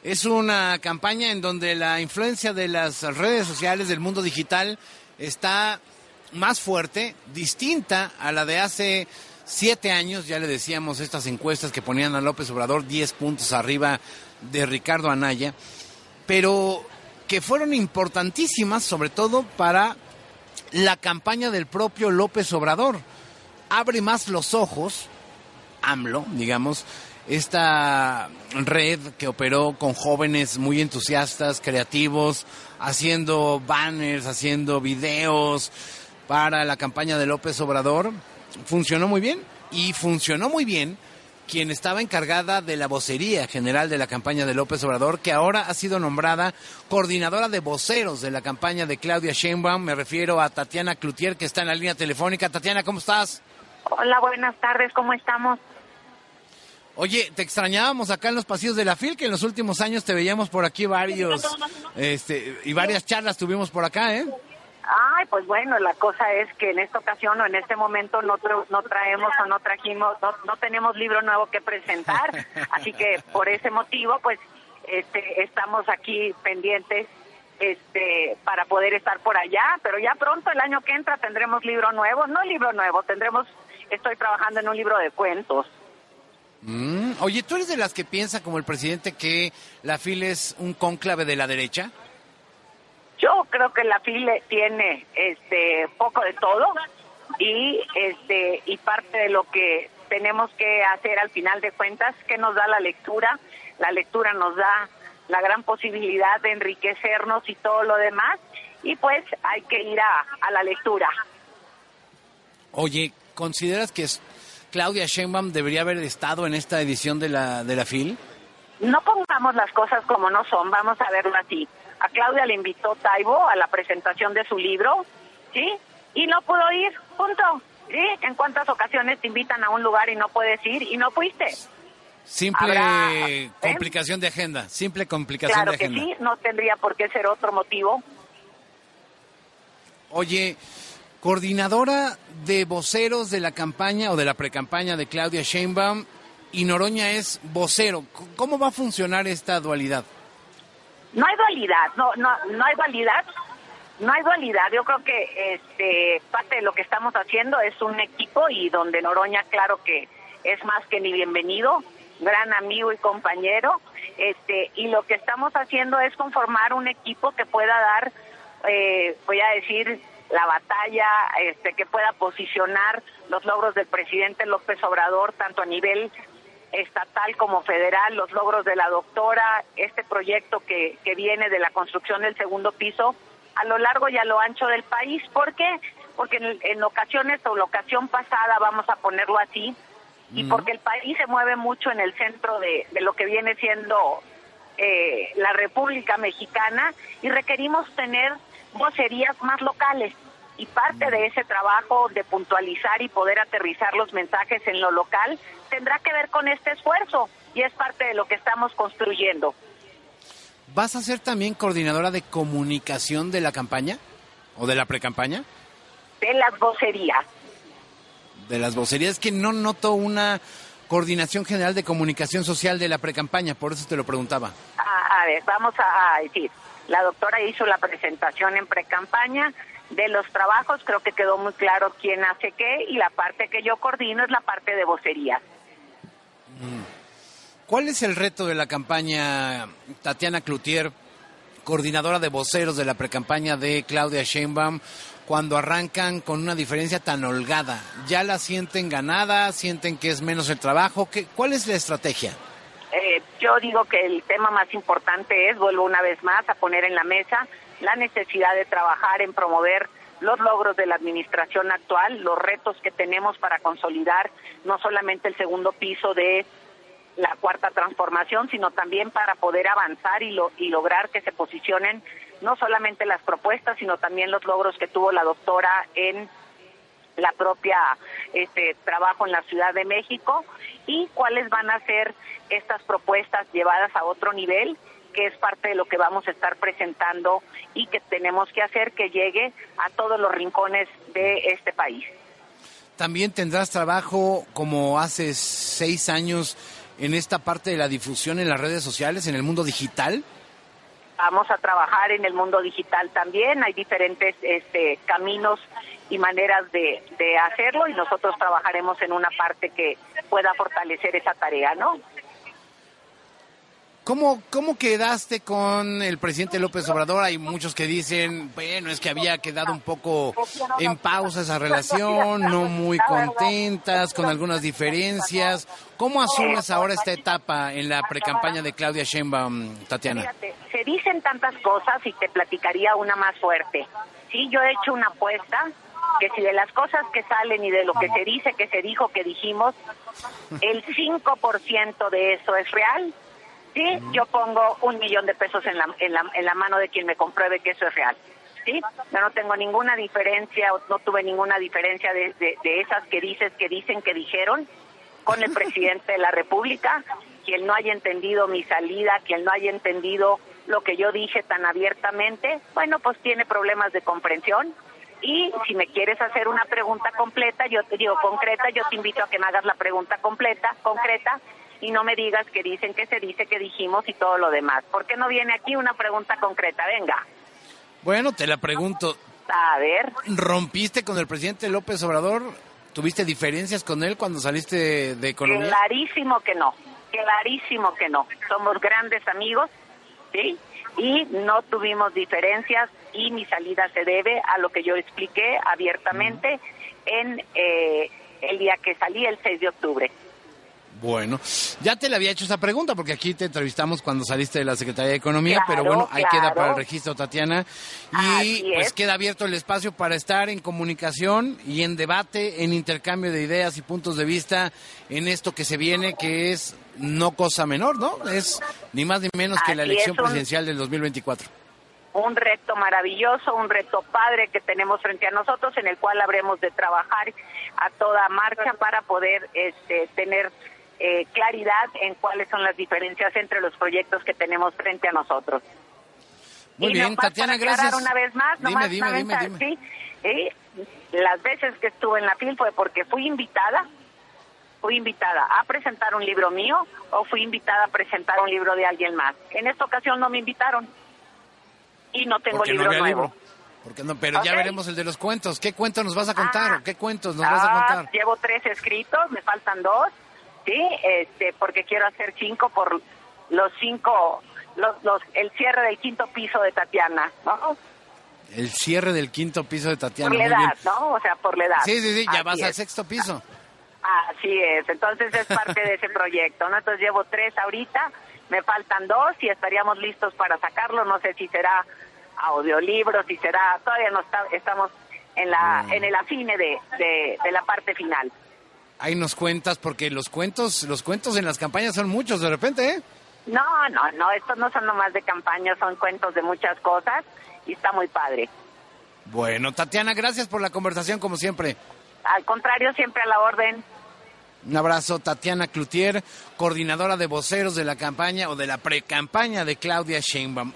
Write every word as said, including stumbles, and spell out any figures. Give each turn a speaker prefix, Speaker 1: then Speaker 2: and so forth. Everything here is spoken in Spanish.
Speaker 1: Es una campaña en donde la influencia de las redes sociales, del mundo digital, está más fuerte, distinta a la de hace siete años. Ya le decíamos, estas encuestas que ponían a López Obrador diez puntos arriba de Ricardo Anaya, pero que fueron importantísimas, sobre todo para la campaña del propio López Obrador. Abre más los ojos, AMLO, digamos, esta red que operó con jóvenes muy entusiastas, creativos, haciendo banners, haciendo videos para la campaña de López Obrador. Funcionó muy bien, y funcionó muy bien quien estaba encargada de la vocería general de la campaña de López Obrador, que ahora ha sido nombrada coordinadora de voceros de la campaña de Claudia Sheinbaum. Me refiero a Tatiana Cloutier, que está en la línea telefónica. Tatiana, ¿cómo estás?
Speaker 2: Hola, buenas tardes, ¿cómo estamos?
Speaker 1: Oye, te extrañábamos acá en los pasillos de la F I L, que en los últimos años te veíamos por aquí varios, este, y varias charlas tuvimos por acá, ¿eh?
Speaker 2: Ay, pues bueno, la cosa es que en esta ocasión o en este momento no, tra- no traemos o no trajimos, no, no tenemos libro nuevo que presentar, así que por ese motivo, pues, este, estamos aquí pendientes, este, para poder estar por allá, pero ya pronto, el año que entra, tendremos libro nuevo, no libro nuevo, tendremos, estoy trabajando en un libro de cuentos.
Speaker 1: Mm, oye, ¿tú eres de las que piensa, como el presidente, que la F I L es un cónclave de la derecha?
Speaker 2: Yo creo que la F I L tiene este poco de todo y este y parte de lo que tenemos que hacer al final de cuentas, que nos da la lectura, la lectura nos da la gran posibilidad de enriquecernos y todo lo demás, y pues hay que ir a, a la lectura.
Speaker 1: Oye, ¿consideras que es Claudia Sheinbaum debería haber estado en esta edición de la de la F I L?
Speaker 2: No pongamos las cosas como no son, vamos a verlo así. A Claudia le invitó Taibo a la presentación de su libro, ¿sí? Y no pudo ir, punto. ¿Sí? ¿En cuántas ocasiones te invitan a un lugar y no puedes ir y no fuiste?
Speaker 1: Simple
Speaker 2: Habrá, ¿eh?
Speaker 1: complicación de agenda, simple complicación
Speaker 2: Claro
Speaker 1: de agenda.
Speaker 2: que sí, no tendría por qué ser otro motivo.
Speaker 1: Oye, coordinadora de voceros de la campaña o de la precampaña de Claudia Sheinbaum, y Noroña es vocero. ¿Cómo va a funcionar esta dualidad?
Speaker 2: No hay dualidad, no, no, no hay dualidad, no hay dualidad. Yo creo que este parte de lo que estamos haciendo es un equipo, y donde Noroña, claro que es más que ni bienvenido, gran amigo y compañero, este y lo que estamos haciendo es conformar un equipo que pueda dar, eh, voy a decir, la batalla, este que pueda posicionar los logros del presidente López Obrador, tanto a nivel estatal como federal, los logros de la doctora, este proyecto que, que viene de la construcción del segundo piso a lo largo y a lo ancho del país. ¿Por qué? Porque en, en ocasiones o la ocasión pasada, vamos a ponerlo así, y
Speaker 1: Mm.
Speaker 2: porque el país se mueve mucho en el centro de, de lo que viene siendo eh, la República Mexicana, y requerimos tener vocerías más locales. Y parte de ese trabajo de puntualizar y poder aterrizar los mensajes en lo local tendrá que ver con este esfuerzo, y es parte de lo que estamos construyendo.
Speaker 1: ¿Vas a ser también coordinadora de comunicación de la campaña o de la precampaña?
Speaker 2: De las vocerías.
Speaker 1: De las vocerías, que no noto una coordinación general de comunicación social de la precampaña, por eso te lo preguntaba.
Speaker 2: A, a ver, vamos a, a decir, la doctora hizo la presentación en precampaña de los trabajos, creo que quedó muy claro quién hace qué, y la parte que yo coordino es la parte de vocería.
Speaker 1: ¿Cuál es el reto de la campaña, Tatiana Cloutier, coordinadora de voceros de la precampaña de Claudia Sheinbaum, cuando arrancan con una diferencia tan holgada? ¿Ya la sienten ganada? ¿Sienten que es menos el trabajo? ¿Qué, ¿Cuál es la estrategia?
Speaker 2: Eh, yo digo que el tema más importante es, vuelvo una vez más a poner en la mesa, la necesidad de trabajar en promover los logros de la administración actual, los retos que tenemos para consolidar no solamente el segundo piso de la cuarta transformación, sino también para poder avanzar y, lo, y lograr que se posicionen no solamente las propuestas, sino también los logros que tuvo la doctora en la propia este trabajo en la Ciudad de México, y cuáles van a ser estas propuestas llevadas a otro nivel, que es parte de lo que vamos a estar presentando y que tenemos que hacer que llegue a todos los rincones de este país.
Speaker 1: También tendrás trabajo, como hace seis años, en esta parte de la difusión en las redes sociales, en el mundo digital?
Speaker 2: Vamos a trabajar en el mundo digital también, hay diferentes este, caminos y maneras de, de hacerlo y nosotros trabajaremos en una parte que pueda fortalecer esa tarea, ¿no?
Speaker 1: ¿Cómo, ¿Cómo quedaste con el presidente López Obrador? Hay muchos que dicen, bueno, es que había quedado un poco en pausa esa relación, no muy contentas, con algunas diferencias. ¿Cómo asumes ahora esta etapa en la precampaña de Claudia Sheinbaum, Tatiana?
Speaker 2: Fíjate, se dicen tantas cosas y te platicaría una más fuerte. Sí, yo he hecho una apuesta que si de las cosas que salen y de lo que se dice, que se dijo, que dijimos, el cinco por ciento de eso es real. Sí, yo pongo un millón de pesos en la, en la en la mano de quien me compruebe que eso es real. Sí, yo no tengo ninguna diferencia, no tuve ninguna diferencia de, de, de esas que dices, que dicen, que dijeron con el presidente de la República. Quien no haya entendido mi salida, quien no haya entendido lo que yo dije tan abiertamente, bueno, pues tiene problemas de comprensión. Y si me quieres hacer una pregunta completa, yo te digo concreta, yo te invito a que me hagas la pregunta completa, concreta, y no me digas que dicen, que se dice, que dijimos y todo lo demás. ¿Por qué no viene aquí una pregunta concreta? Venga.
Speaker 1: Bueno, te la pregunto.
Speaker 2: A ver.
Speaker 1: ¿Rompiste con el presidente López Obrador? ¿Tuviste diferencias con él cuando saliste de, de Economía?
Speaker 2: Clarísimo que no, clarísimo que no. Somos grandes amigos, ¿sí? Y no tuvimos diferencias y mi salida se debe a lo que yo expliqué abiertamente en eh, el día que salí, el seis de octubre.
Speaker 1: Bueno, ya te le había hecho esa pregunta porque aquí te entrevistamos cuando saliste de la Secretaría de Economía,
Speaker 2: claro,
Speaker 1: pero bueno, ahí
Speaker 2: claro.
Speaker 1: queda para el registro, Tatiana, y pues queda abierto el espacio para estar en comunicación y en debate, en intercambio de ideas y puntos de vista en esto que se viene, que es no cosa menor, ¿no? Es ni más ni menos que
Speaker 2: Así
Speaker 1: la elección
Speaker 2: un,
Speaker 1: presidencial del dos mil veinticuatro.
Speaker 2: Un reto maravilloso, un reto padre que tenemos frente a nosotros, en el cual habremos de trabajar a toda marcha para poder este, tener Eh, claridad en cuáles son las diferencias entre los proyectos que tenemos frente a nosotros.
Speaker 1: Muy
Speaker 2: y
Speaker 1: bien, Tatiana, gracias.
Speaker 2: Una vez más,
Speaker 1: dime,
Speaker 2: nomás
Speaker 1: dime,
Speaker 2: una
Speaker 1: dime,
Speaker 2: vez,
Speaker 1: dime.
Speaker 2: Sí, eh, las veces que estuve en la FIL fue porque fui invitada, fui invitada a presentar un libro mío o fui invitada a presentar un libro de alguien más. En esta ocasión no me invitaron y no tengo
Speaker 1: porque
Speaker 2: libro
Speaker 1: no había
Speaker 2: nuevo.
Speaker 1: Libro. Porque no, pero
Speaker 2: Okay.
Speaker 1: ya veremos el de los cuentos. ¿Qué cuentos nos vas a contar
Speaker 2: Ah,
Speaker 1: o qué cuentos nos
Speaker 2: ah,
Speaker 1: vas a contar?
Speaker 2: Llevo tres escritos, me faltan dos. Sí, este, porque quiero hacer cinco por los cinco, los, los, el cierre del quinto piso de Tatiana, ¿no?
Speaker 1: El cierre del quinto piso de Tatiana.
Speaker 2: Por la
Speaker 1: muy
Speaker 2: edad,
Speaker 1: bien.
Speaker 2: ¿no? O sea, por la edad.
Speaker 1: Sí, sí, sí, ya
Speaker 2: Así
Speaker 1: vas
Speaker 2: es.
Speaker 1: al sexto piso.
Speaker 2: Así es, entonces es parte de ese proyecto, ¿no? Entonces llevo tres ahorita, me faltan dos y estaríamos listos para sacarlo, no sé si será audiolibro, si será, todavía no está, estamos en la, mm. en el afine de, de, de la parte final.
Speaker 1: Ahí nos cuentas, porque los cuentos, los cuentos en las campañas son muchos de repente, ¿eh?
Speaker 2: No, no, no, estos no son nomás de campaña, son cuentos de muchas cosas y está muy padre.
Speaker 1: Bueno, Tatiana, gracias por la conversación como siempre.
Speaker 2: Al contrario, siempre a la orden.
Speaker 1: Un abrazo, Tatiana Cloutier, coordinadora de voceros de la campaña o de la pre-campaña de Claudia Sheinbaum.